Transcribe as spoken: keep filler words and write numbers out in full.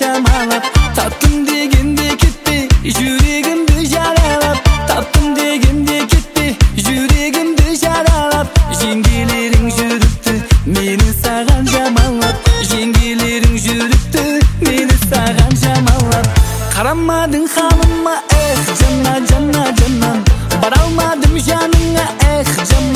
жамалап, таптым дегенде кетпей жүрегімді жаралап, таптым дегенде кетпей жүрегімді жаралап, жеңгелерің жүріпті мені саған жамалап, жеңгелерің жүріпті мені саған жамалап. Қарамадың халыма, эх, жана жана жаннан, бара алмадым жаныңа, эх, жамалап.